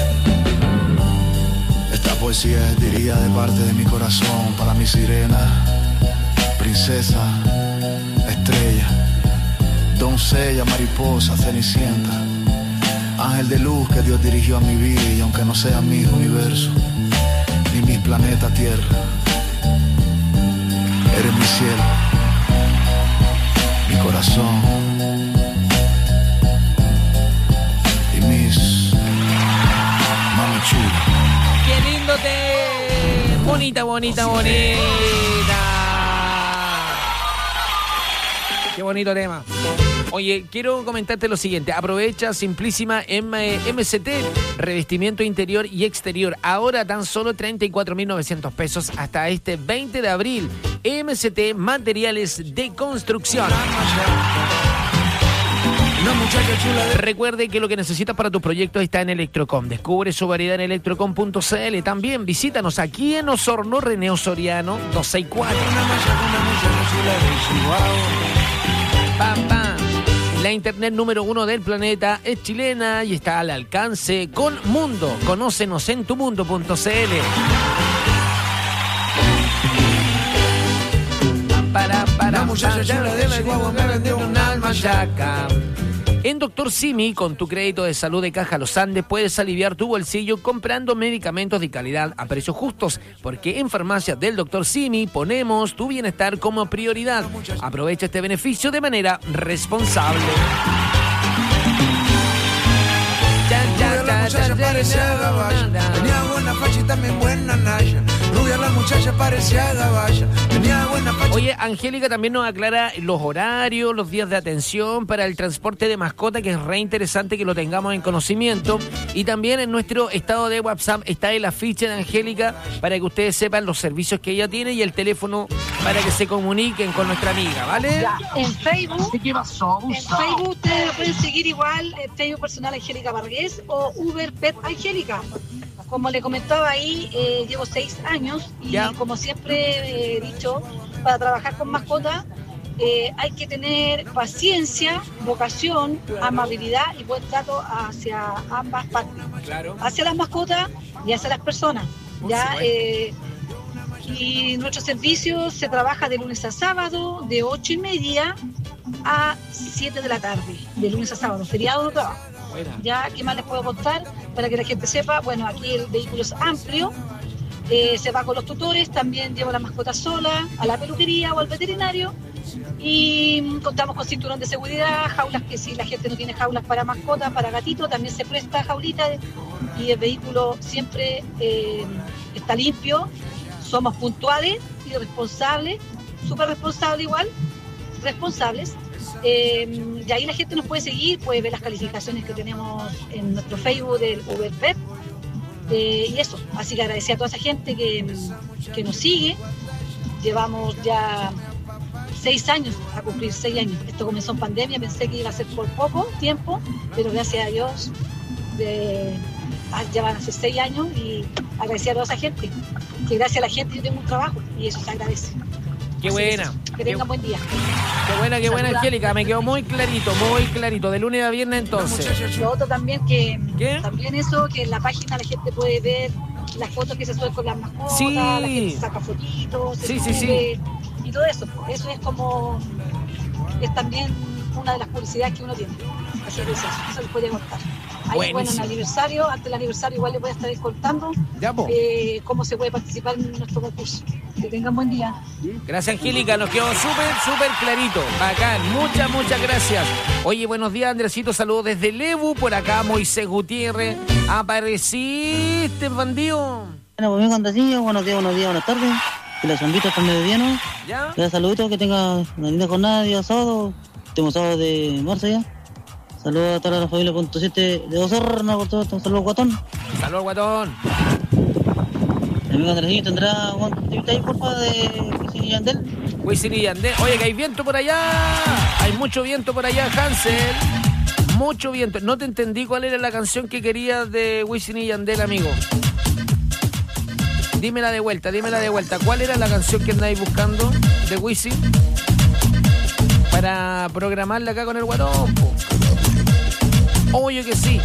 [SPEAKER 13] Esta poesía es dirigida de parte de mi corazón para mi sirena, princesa, estrella, doncella, mariposa, cenicienta, ángel de luz que Dios dirigió a mi vida. Y aunque no sea mi universo ni mi planeta Tierra, eres mi cielo, mi corazón y mis mami chula.
[SPEAKER 3] ¡Qué lindo te! Bonita, bonita, bonita. Qué bonito tema. Oye, quiero comentarte lo siguiente. Aprovecha Simplísima M C T, revestimiento interior y exterior. Ahora tan solo treinta y cuatro mil novecientos pesos hasta este veinte de abril. M C T, materiales de construcción. Recuerde que lo que necesitas para tus proyectos está en Electrocom. Descubre su variedad en electrocom punto c l. También visítanos aquí en Osorno, Reneo Soriano doscientos sesenta y cuatro. Pam, pam. La internet número uno del planeta es chilena y está al alcance con Mundo. Conócenos en tu mundo punto c l. Para, para,
[SPEAKER 13] la muchacha chula de Chihuahua me vendió una
[SPEAKER 3] machaca. En Doctor Simi, con tu crédito de salud de Caja Los Andes, puedes aliviar tu bolsillo comprando medicamentos de calidad a precios justos, porque en Farmacias del Doctor Simi ponemos tu bienestar como prioridad. Aprovecha este beneficio de manera responsable.
[SPEAKER 14] Tenía buena facha y también buena naya. Rubia la muchacha parecía gabaya. Tenía buena facha.
[SPEAKER 3] Oye, Angélica también nos aclara los horarios, los días de atención para el transporte de mascota, que es re interesante que lo tengamos en conocimiento. Y también en nuestro estado de WhatsApp está el afiche de Angélica para que ustedes sepan los servicios que ella tiene y el teléfono para que se comuniquen con nuestra amiga, ¿vale?
[SPEAKER 7] Ya, en Facebook, ¿qué pasó? En Facebook ustedes pueden seguir igual el Facebook personal Angélica Vargas o Uber Pet Angélica. Como le comentaba ahí, eh, llevo seis años y ya. Como siempre he dicho, para trabajar con mascotas eh, hay que tener paciencia, vocación, amabilidad y buen trato hacia ambas partes. Claro. Hacia las mascotas y hacia las personas. Ya, eh, y nuestro servicio se trabaja de lunes a sábado, de ocho y media a siete de la tarde, de lunes a sábado, feriado no trabajo. Ya, ¿qué más les puedo contar? Para que la gente sepa, bueno, aquí el vehículo es amplio, eh, se va con los tutores, también llevo la mascota sola a la peluquería o al veterinario y contamos con cinturón de seguridad, jaulas que si la gente no tiene jaulas para mascotas, para gatito, también se presta jaulita y el vehículo siempre eh, está limpio, somos puntuales y responsables, súper responsables igual, responsables. Eh, y ahí la gente nos puede seguir, puede ver las calificaciones que tenemos en nuestro Facebook del Uber Pet eh, y eso, así que agradecer a toda esa gente que, que nos sigue. Llevamos ya seis años a cumplir seis años. Esto comenzó en pandemia, pensé que iba a ser por poco tiempo, pero gracias a Dios de, ya van a ser seis años y agradecer a toda esa gente, que gracias a la gente yo tengo un trabajo y eso se agradece.
[SPEAKER 3] Qué buena.
[SPEAKER 7] Que tengan buen día.
[SPEAKER 3] Qué buena, qué buena, Angélica. Me quedó muy clarito, muy clarito. De lunes a viernes, entonces.
[SPEAKER 7] Lo otro también que...
[SPEAKER 3] ¿Qué?
[SPEAKER 7] También eso, que en la página la gente puede ver las fotos que se suben con las mascotas,
[SPEAKER 3] sí.
[SPEAKER 7] La gente saca fotitos, se
[SPEAKER 3] sí,
[SPEAKER 7] sube,
[SPEAKER 3] sí, sí.
[SPEAKER 7] Y todo eso. Eso es como... Es también una de las publicidades que uno tiene. Así que eso, eso les podría contar. Ahí, bueno, en el aniversario, antes del aniversario igual les voy a estar contando eh, cómo se puede participar en nuestro concurso. Que tengan buen día.
[SPEAKER 3] Gracias, Angélica, nos quedó súper, súper clarito. Bacán, muchas, muchas gracias. Oye, buenos días, Andresito, saludos desde Lebu, por acá Moisés Gutiérrez. ¿Apareciste, bandido?
[SPEAKER 15] Bueno, pues mi contacillo, buenos días, buenos días, buenas tardes. Que la zombita está medio bien,
[SPEAKER 3] ¿Ya?
[SPEAKER 15] Ya, saluditos, que tenga una linda jornada, día sábado. Último sábado de marzo ya. Saludos a toda la familia punto siete de Osorno, por todo esto. Saludos, Guatón.
[SPEAKER 3] Saludos, Guatón.
[SPEAKER 15] Mi amigo Andresito tendrá un activista ahí, porfa, de Wisin y Yandel.
[SPEAKER 3] Wisin y Yandel. Oye, que hay viento por allá. Hay mucho viento por allá, Hansel. Mucho viento. No te entendí cuál era la canción que querías de Wisin y Yandel, amigo. Dímela de vuelta, dímela de vuelta. ¿Cuál era la canción que andáis buscando de Wisin? Para programarla acá con el Guatón, po. Oye, que sí.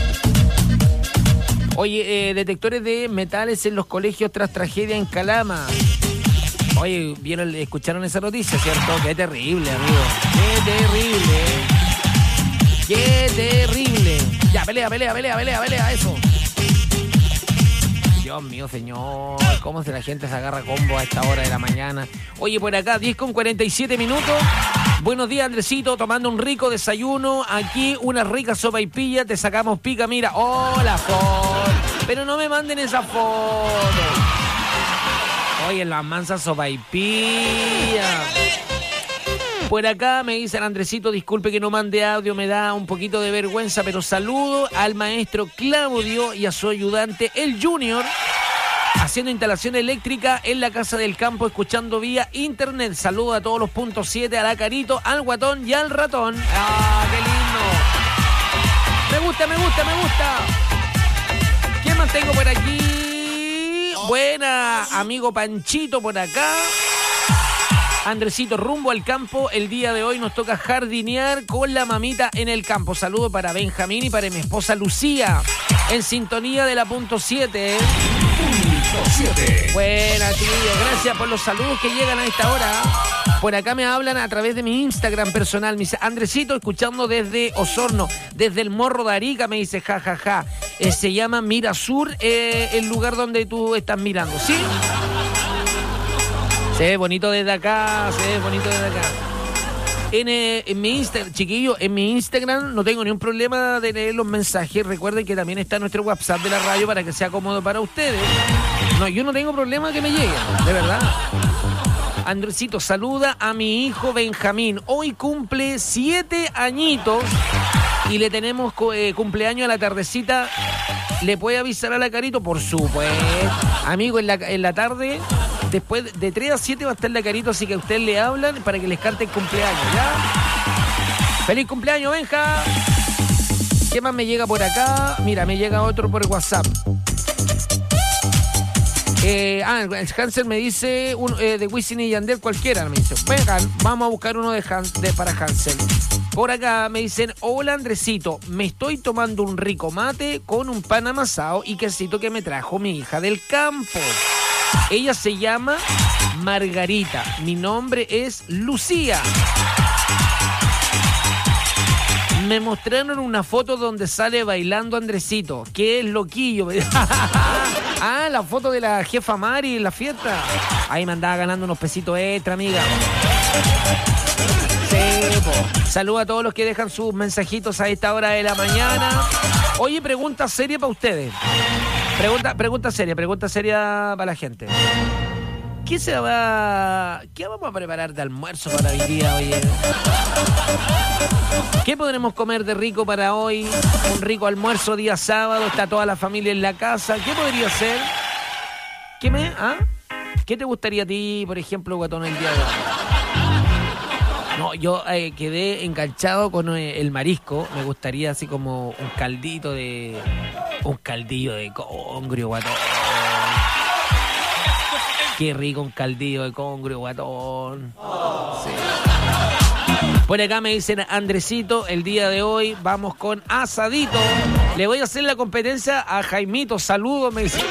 [SPEAKER 3] Oye, eh, detectores de metales en los colegios tras tragedia en Calama. Oye, ¿vieron, escucharon esa noticia, cierto? Qué terrible, amigo. Qué terrible. Qué terrible. Ya, pelea, pelea, pelea, pelea, pelea, eso. Dios mío, señor. ¿Cómo se la gente se agarra combo a esta hora de la mañana? Oye, por acá, diez con cuarenta y siete minutos. Buenos días, Andresito, tomando un rico desayuno. Aquí una rica sopaipilla, te sacamos pica, mira. Hola, foto. Pero no me manden esa foto. Oye, la mansa sopaipilla. Por acá me dicen, Andresito, disculpe que no mande audio, me da un poquito de vergüenza, pero saludo al maestro Claudio y a su ayudante, el Junior, haciendo instalación eléctrica en la Casa del Campo, escuchando vía internet. Saludo a todos los puntos siete, a la Carito, al Guatón y al Ratón. ¡Ah, qué lindo! Me gusta, me gusta, me gusta. ¿Quién más tengo por aquí? Buena, amigo Panchito por acá. Andresito, rumbo al campo. El día de hoy nos toca jardinear con la mamita en el campo. Saludo para Benjamín y para mi esposa Lucía. En sintonía de la punto siete.
[SPEAKER 2] punto siete.
[SPEAKER 3] Buena, chiquillos. Gracias por los saludos que llegan a esta hora. Por acá me hablan a través de mi Instagram personal. Me dice, Andresito, escuchando desde Osorno, desde el Morro de Arica, me dice, ja, ja, ja. Eh, se llama Mirasur, eh, el lugar donde tú estás mirando, ¿sí? Se ve bonito desde acá, se ve bonito desde acá. En, eh, en mi Instagram, chiquillos, en mi Instagram no tengo ni un problema de leer los mensajes. Recuerden que también está nuestro WhatsApp de la radio para que sea cómodo para ustedes. No, yo no tengo problema que me lleguen, de verdad. Andresito, saluda a mi hijo Benjamín. Hoy cumple siete añitos y le tenemos eh, cumpleaños a la tardecita. ¿Le puede avisar a la Carito? Por supuesto. Amigo, en la, en la tarde, después de tres a siete va a estar la Carito, así que a usted le hablan para que les cante el cumpleaños, ¿ya? ¡Feliz cumpleaños, Benja! ¿Qué más me llega por acá? Mira, me llega otro por WhatsApp. Eh, ah, el Hansel me dice un, eh, de Wisin y Yandel cualquiera, me dice. Vengan, vamos a buscar uno de, Han, de para Hansel. Por acá me dicen, hola Andresito, me estoy tomando un rico mate con un pan amasado y quesito que me trajo mi hija del campo. Ella se llama Margarita, mi nombre es Lucía. Me mostraron una foto donde sale bailando Andresito. ¿Qué es loquillo? Ah, la foto de la jefa Mari en la fiesta. Ahí me andaba ganando unos pesitos extra, amiga. Sí, po. Saludos a todos los que dejan sus mensajitos a esta hora de la mañana. Oye, pregunta seria para ustedes. Pregunta, pregunta seria, pregunta seria para la gente. ¿Qué se va? ¿Qué vamos a preparar de almuerzo para hoy día, oye? ¿Qué podremos comer de rico para hoy? Un rico almuerzo día sábado, está toda la familia en la casa. ¿Qué podría ser? ¿Qué me? ¿Ah? ¿Qué te gustaría a ti, por ejemplo, guatón, el día de hoy? No, yo eh, quedé enganchado con eh, el marisco. Me gustaría así como un caldito de... Un caldillo de congrio, guatón. Qué rico un caldillo de congrio, guatón. Sí. Por acá me dicen, Andresito, el día de hoy vamos con asadito. Le voy a hacer la competencia a Jaimito. Saludos, me dicen.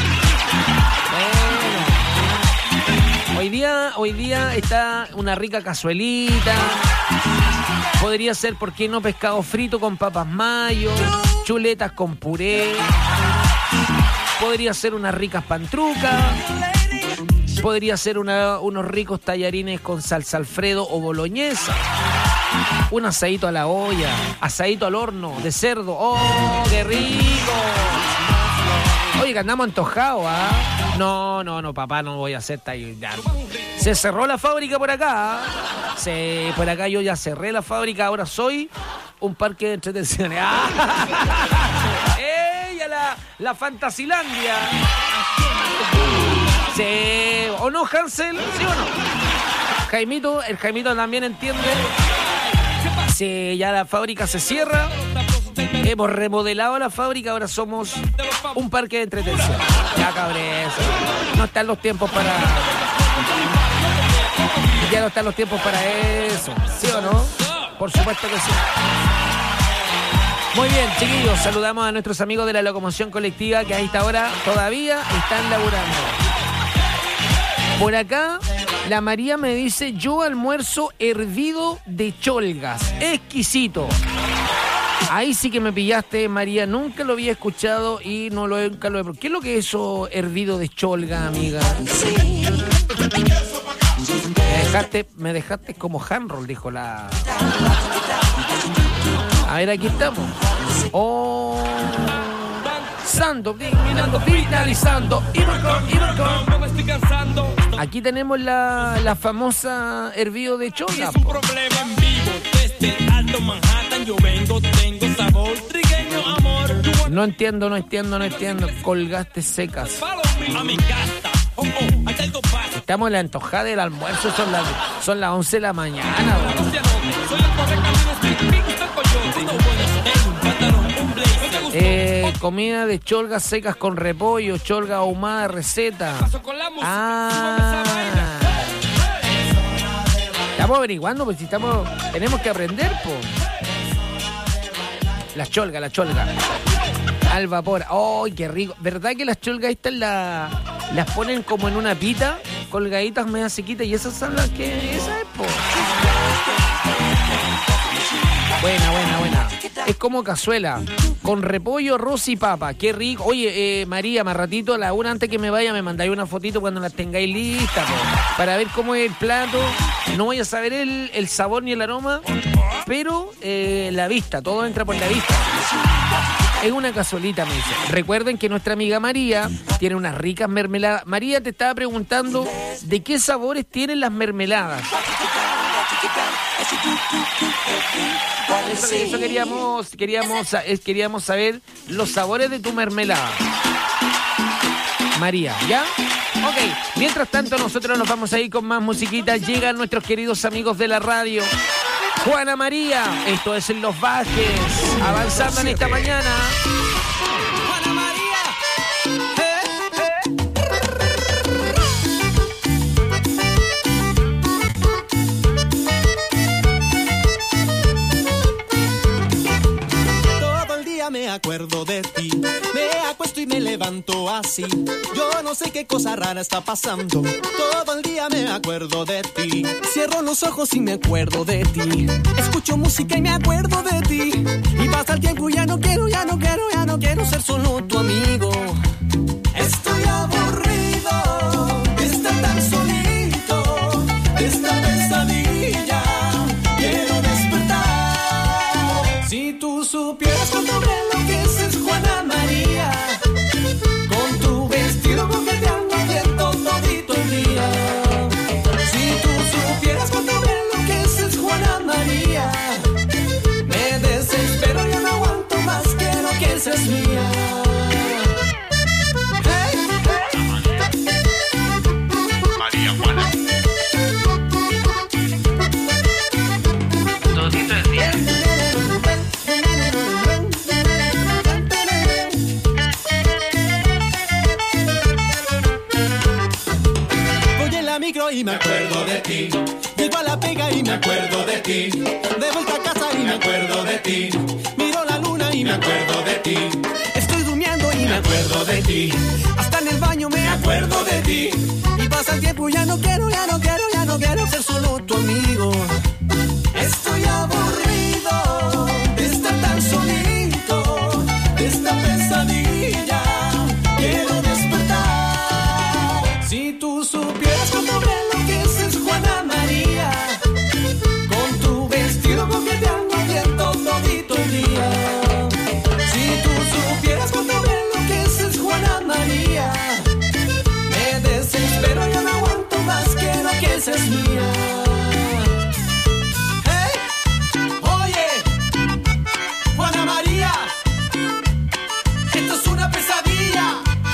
[SPEAKER 3] Bueno. Hoy día, hoy día está una rica cazuelita. Podría ser, ¿por qué no? Pescado frito con papas mayo, chuletas con puré. Podría ser unas ricas pantrucas. Podría ser una, unos ricos tallarines con salsa Alfredo o boloñesa. Un asadito a la olla, asadito al horno de cerdo. ¡Oh, qué rico! Oye, que andamos antojados, ¿ah? ¿eh? No, no, no, papá, no voy a hacer tallar. Se cerró la fábrica por acá. Se, por acá yo ya cerré la fábrica, ahora soy un parque de entretenciones. ¡Ah! ¡Ella, la, la Fantasilandia! Sí, ¿o no, Hansel? ¿Sí o no? Jaimito, el Jaimito también entiende. Sí, ya la fábrica se cierra. Hemos remodelado la fábrica, ahora somos un parque de entretención. Ya, cabres. No están los tiempos para... Ya no están los tiempos para eso. ¿Sí o no? Por supuesto que sí. Muy bien, chiquillos, saludamos a nuestros amigos de la locomoción colectiva que a esta hora todavía están laburando. Por acá, la María me dice, yo almuerzo hervido de cholgas, exquisito. Ahí sí que me pillaste, María, nunca lo había escuchado y no lo nunca lo he... ¿Qué es lo que es eso hervido de cholga, amiga? Me dejaste, me dejaste como handroll, dijo la... A ver, aquí estamos. Oh... Sando, mirando, finalizando. Aquí tenemos la, la famosa hervido de cholga.
[SPEAKER 16] Es un problema en vivo. Desde el Alto Manhattan yo vengo, tengo sabor trigueño, amor.
[SPEAKER 3] No entiendo, no entiendo, no entiendo. Colgaste secas.
[SPEAKER 16] A mi casa. Oh, oh, algo pasa.
[SPEAKER 3] Estamos en la antojada del almuerzo. Son las, son las once de la mañana.
[SPEAKER 16] Soy el correcamino,
[SPEAKER 3] Eh, comida de cholgas secas con repollo, cholga ahumada, receta. Ah, estamos averiguando, pues si estamos, tenemos que aprender, po. La cholga, la cholga. Al vapor. ¡Ay, qué rico! ¿Verdad que las cholgas estas la, las ponen como en una pita, colgaditas medio sequitas, y esas son las que... Esa es, po. Buena, buena, buena. Es como cazuela, con repollo, arroz y papa. Qué rico. Oye, eh, María, más ratito, a la una antes que me vaya, me mandáis una fotito cuando las tengáis listas, po, para ver cómo es el plato. No voy a saber el, el sabor ni el aroma, pero eh, la vista, todo entra por la vista. Es una cazuelita, me dice. Recuerden que nuestra amiga María tiene unas ricas mermeladas. María, te estaba preguntando de qué sabores tienen las mermeladas. Eso, eso queríamos, queríamos, queríamos saber los sabores de tu mermelada. María, ¿ya? Ok, mientras tanto nosotros nos vamos a ir con más musiquita. Llegan nuestros queridos amigos de la radio. Juana María, esto es en Los Vázquez, avanzando en esta mañana.
[SPEAKER 8] Juana María,
[SPEAKER 17] todo el día me acuerdo de ti, me acuesto y me levanto así. Yo no sé qué cosa rara está pasando. Todo el día me acuerdo de ti. Cierro los ojos y me acuerdo de ti. Escucho música y me acuerdo de ti. Y pasa el tiempo y ya no quiero, ya no quiero, ya no quiero ser solo tu amigo. Estoy aburrido de estar tan solito, de esta pesadilla. Quiero despertar. Si tú supieras cuánto me enloqueces, Juana María, con tu vestido coqueteando abierto todito el día. Si tú supieras cuánto me enloqueces, Juana María, me desespero, ya no aguanto más, quiero que seas mía. Hey, hey.
[SPEAKER 18] María Juana. Todito el día.
[SPEAKER 17] Micro y me acuerdo de ti. Llego a la pega y me acuerdo de ti. De vuelta a casa y me acuerdo de ti. Miro la luna y me acuerdo de ti. Estoy durmiendo y me acuerdo de ti. Hasta en el baño me acuerdo de ti. Y pasa el tiempo y ya no quiero, ya no quiero, ya no quiero ser solo tu amigo. Estoy aburrido de estar tan solito, de esta pesadilla. Quiero despertar. Si tú supieras cuánto me enloqueces, Juana María, con tu vestido coqueteando abierto todito el día. Si tú supieras cuánto me enloqueces, Juana María, me desespero, ya no aguanto más, quiero que seas mía. Hey, oye, Juana María, esto es una pesadilla.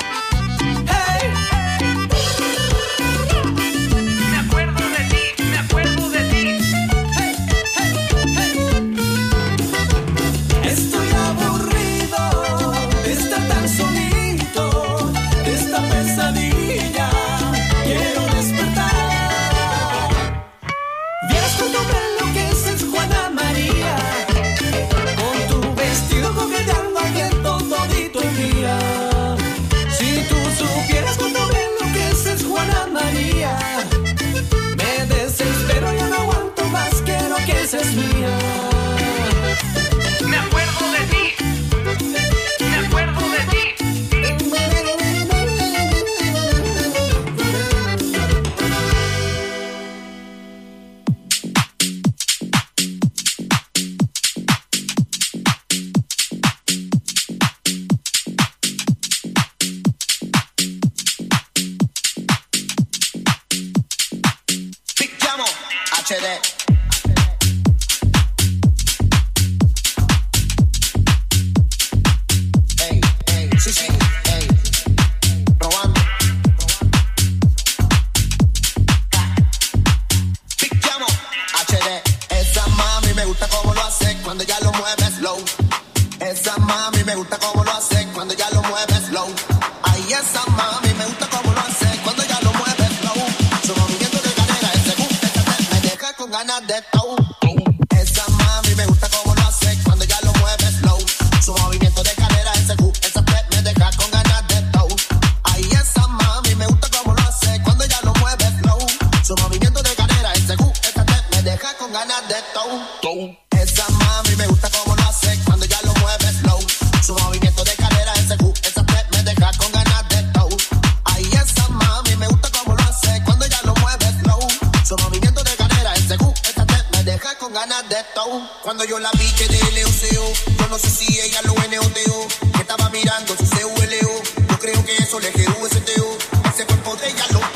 [SPEAKER 17] Es mía. Me acuerdo de ti. Me acuerdo de ti.
[SPEAKER 19] Picchiamo H D.
[SPEAKER 20] Esa mami me gusta como lo hace cuando ya lo mueve slow. Ay, esa mami me gusta como lo hace cuando ya lo mueve slow. Su movimiento de cadera, ese boom, ese me deja con ganas de tau. Esa mami me gusta como lo hace cuando ya lo mueve slow. Su movimiento de cadera, ese boom, ese ganas de todo. Esa mami me gusta como lo hace cuando ya lo mueve slow. Su movimiento de cadera, ese cu, esa step me deja con ganas de todo. Ay, esa mami me gusta como lo hace cuando ya lo mueve slow. Su movimiento de cadera, ese cu, esa step me deja con ganas de todo. Cuando yo la vi que de leoseo, yo no sé si ella lo eneoteó, que estaba mirando su C U L O. Yo creo que eso le quedó ese teo, ese cuerpo de ella lo